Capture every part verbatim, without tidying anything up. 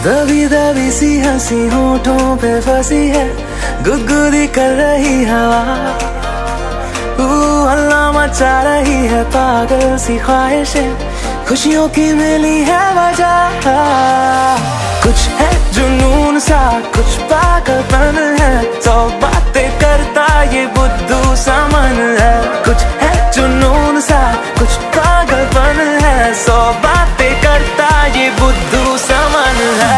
दबी दबी सी हंसी होठों पे फंसी है, गुदगुदी कर रही हवा। अल्लाह मचा रही है पागल सी ख्वाहिशें, खुशियों की मिली है वजह। कुछ है जुनून सा, कुछ पागलपन है, सौ बातें करता ये बुद्धू सा मन है। कुछ है जुनून सा, कुछ पागलपन है, सौ बातें करता ये बुद्धू सा मन है।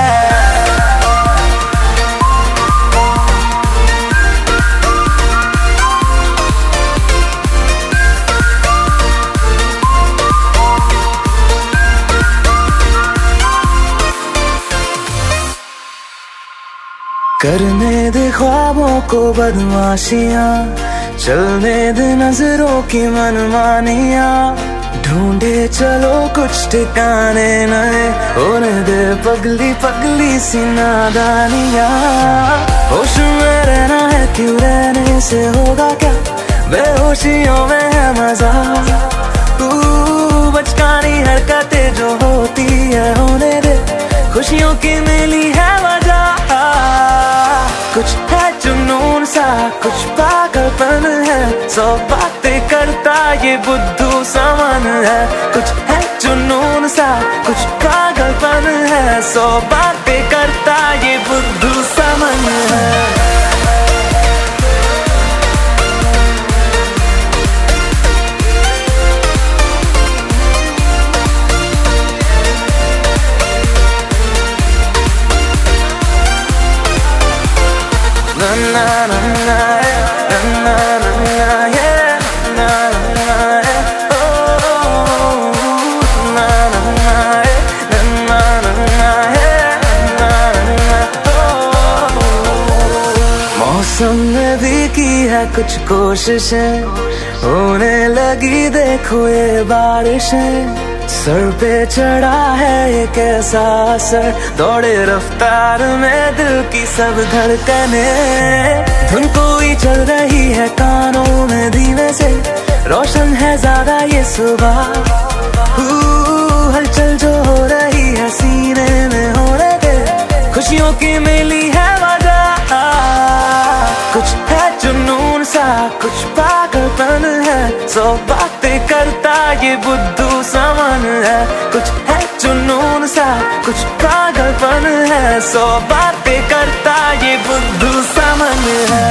करने दे ख्वाबों को बदमाशियां, चलने दे नजरों की मनमानियां, ढूंढे चलो कुछ ठिकाने नए, होने दे पगली पगली सी नादानियां। होश में रहना है क्यों, रहने से होगा क्या, बेहोशियों में है मजा। तू बचकानी हरकतें जो होती है होने दे, खुशियों की मिली है वजह। कुछ है जुनून सा, कुछ पागलपन है, सौ बातें करता ये बुद्धू सा मन है। कुछ है जुनून सा, कुछ पागलपन है, सौ बातें करता ये बुद्धू सा मन है। Na na na na, na na na na, yeah, na na na, oh, na na na, na na na, yeah, na na, oh। मौसम ने भी की है कुछ कोशिशें, होने लगी देखो ये बारिशें। सर पे चढ़ा है एक ऐसा असर, दौड़े रफ्तार में दिल की सब धड़कने। धुन कोई चल रही है कानों में धीमे से, रोशन है ज्यादा ये सुबह। हलचल जो हो रही है सीने में होने दे, खुशियों की मिली है वजह। कुछ है जुनून सा, कुछ पागलपन है, सौ बातें करता ये बुद्धू सा मन है। कुछ है जुनून सा, कुछ पागलपन है, सौ बातें करता ये बुद्धू सा मन है।